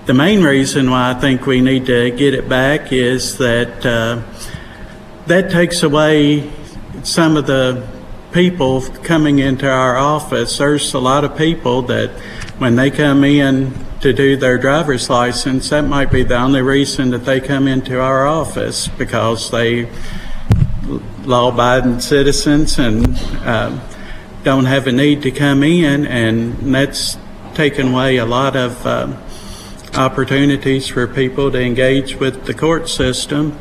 The main reason why I think we need to get it back is that that takes away some of the people coming into our office. There's a lot of people that when they come in to do their driver's license, that might be the only reason that they come into our office, because they law-abiding citizens and don't have a need to come in, and that's taken away a lot of opportunities for people to engage with the court system.